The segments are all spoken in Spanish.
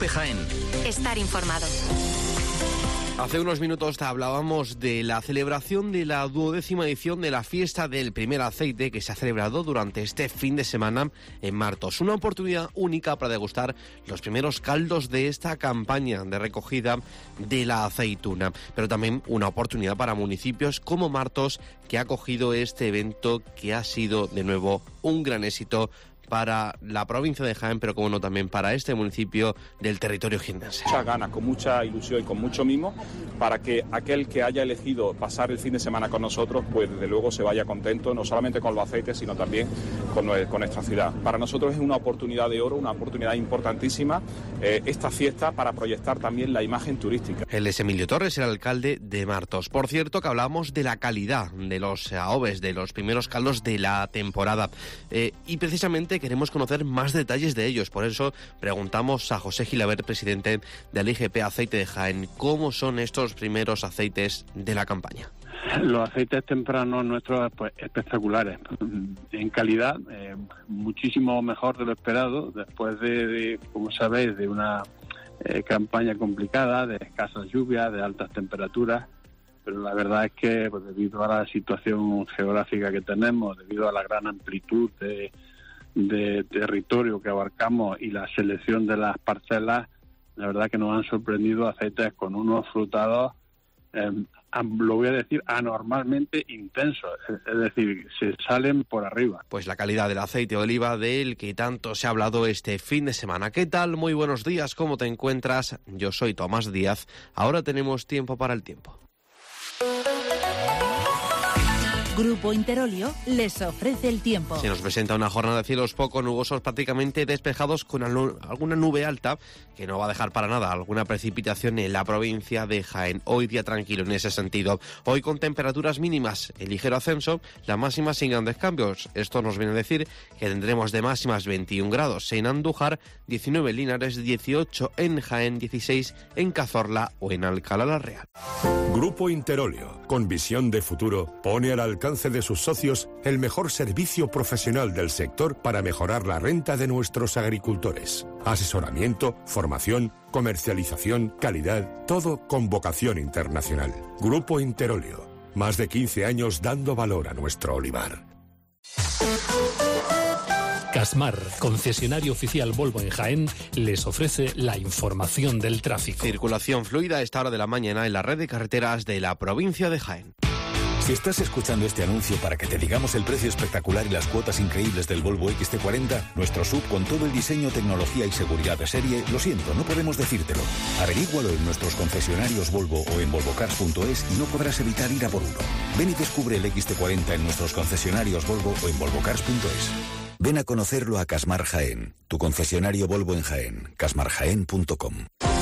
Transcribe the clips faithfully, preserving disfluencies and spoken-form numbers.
COPE Jaén. Estar informado. Hace unos minutos hablábamos de la celebración de la duodécima edición de la fiesta del primer aceite que se ha celebrado durante este fin de semana en Martos. Una oportunidad única para degustar los primeros caldos de esta campaña de recogida de la aceituna. Pero también una oportunidad para municipios como Martos, que ha acogido este evento que ha sido de nuevo un gran éxito para la provincia de Jaén, pero como no también para este municipio del territorio jiennense. Muchas ganas, con mucha ilusión y con mucho mimo para que aquel que haya elegido pasar el fin de semana con nosotros, pues desde luego se vaya contento, no solamente con los aceites, sino también con, con nuestra ciudad. Para nosotros es una oportunidad de oro, una oportunidad importantísima, eh, esta fiesta para proyectar también la imagen turística. Él es Emilio Torres, el alcalde de Martos. Por cierto, que hablábamos de la calidad de los aoves, de los primeros caldos de la temporada, eh, y precisamente queremos conocer más detalles de ellos. Por eso preguntamos a José Gilabert, presidente del I G P Aceite de Jaén, ¿cómo son estos primeros aceites de la campaña? Los aceites tempranos nuestros, pues, espectaculares. En calidad, eh, muchísimo mejor de lo esperado, después de, de como sabéis, de una eh, campaña complicada, de escasas lluvias, de altas temperaturas. Pero la verdad es que, pues, debido a la situación geográfica que tenemos, debido a la gran amplitud de de territorio que abarcamos y la selección de las parcelas, la verdad que nos han sorprendido aceites con unos frutados, eh, lo voy a decir, anormalmente intensos, es decir, se salen por arriba. Pues la calidad del aceite de oliva del que tanto se ha hablado este fin de semana. ¿Qué tal? Muy buenos días, ¿cómo te encuentras? Yo soy Tomás Díaz, ahora tenemos tiempo para el tiempo. Grupo Interolio les ofrece el tiempo. Se nos presenta una jornada de cielos poco nubosos, prácticamente despejados, con alguna nube alta que no va a dejar para nada alguna precipitación en la provincia de Jaén. Hoy día tranquilo en ese sentido. Hoy con temperaturas mínimas en ligero ascenso, la máxima sin grandes cambios. Esto nos viene a decir que tendremos de máximas veintiún grados en Andújar, diecinueve en Linares, dieciocho en Jaén, dieciséis en Cazorla o en Alcalá la Real. Grupo Interolio, con visión de futuro, pone al alcance de sus socios el mejor servicio profesional del sector para mejorar la renta de nuestros agricultores. Asesoramiento, formación, comercialización, calidad, todo con vocación internacional. Grupo Interolio, más de quince años dando valor a nuestro olivar. Casmar, concesionario oficial Volvo en Jaén, les ofrece la información del tráfico. Circulación fluida a esta hora de la mañana en la red de carreteras de la provincia de Jaén. Si estás escuchando este anuncio para que te digamos el precio espectacular y las cuotas increíbles del Volvo X C cuarenta, nuestro sub con todo el diseño, tecnología y seguridad de serie, lo siento, no podemos decírtelo. Averígualo en nuestros concesionarios Volvo o en volvocars punto es y no podrás evitar ir a por uno. Ven y descubre el X C cuarenta en nuestros concesionarios Volvo o en volvocars punto es. Ven a conocerlo a Casmar Jaén, tu concesionario Volvo en Jaén, casmar jaén punto com.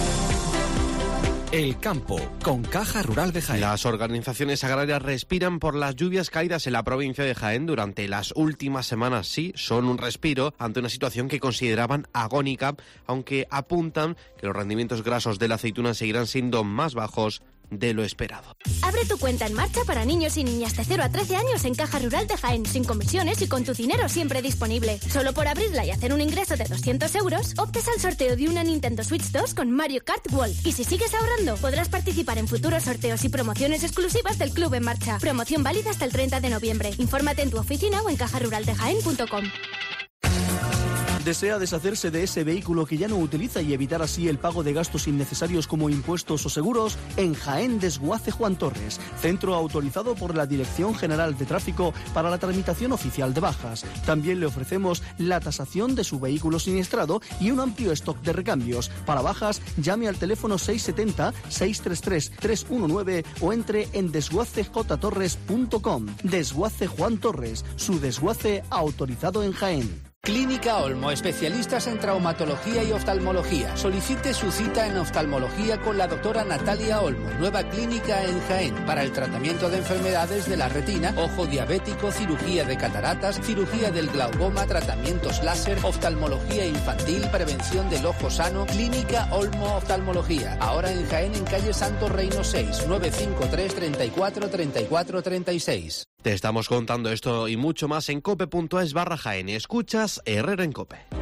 El campo, con Caja Rural de Jaén. Las organizaciones agrarias respiran por las lluvias caídas en la provincia de Jaén durante las últimas semanas. Sí, son un respiro ante una situación que consideraban agónica, aunque apuntan que los rendimientos grasos de la aceituna seguirán siendo más bajos de lo esperado. Abre tu cuenta en marcha para niños y niñas de cero a trece años en Caja Rural de Jaén, sin comisiones y con tu dinero siempre disponible. Solo por abrirla y hacer un ingreso de doscientos euros, optes al sorteo de una Nintendo Switch dos con Mario Kart World. Y si sigues ahorrando, podrás participar en futuros sorteos y promociones exclusivas del Club en Marcha. Promoción válida hasta el treinta de noviembre. Infórmate en tu oficina o en caja rural de jaén punto com. ¿Desea deshacerse de ese vehículo que ya no utiliza y evitar así el pago de gastos innecesarios como impuestos o seguros? En Jaén Desguace Juan Torres, centro autorizado por la Dirección General de Tráfico para la tramitación oficial de bajas. También le ofrecemos la tasación de su vehículo siniestrado y un amplio stock de recambios. Para bajas, llame al teléfono seis siete cero, seis tres tres, tres uno nueve o entre en desguace j torres punto com. Desguace Juan Torres, su desguace autorizado en Jaén. Clínica Olmo, especialistas en traumatología y oftalmología. Solicite su cita en oftalmología con la doctora Natalia Olmo, nueva clínica en Jaén, para el tratamiento de enfermedades de la retina, ojo diabético, cirugía de cataratas, cirugía del glaucoma, tratamientos láser, oftalmología infantil, prevención del ojo sano. Clínica Olmo Oftalmología, ahora en Jaén, en calle Santo Reino seis, nueve cinco tres, treinta y cuatro, treinta y cuatro, treinta y seis. Te estamos contando esto y mucho más en cope punto es barra Jaén. Escuchas Herrera en Cope.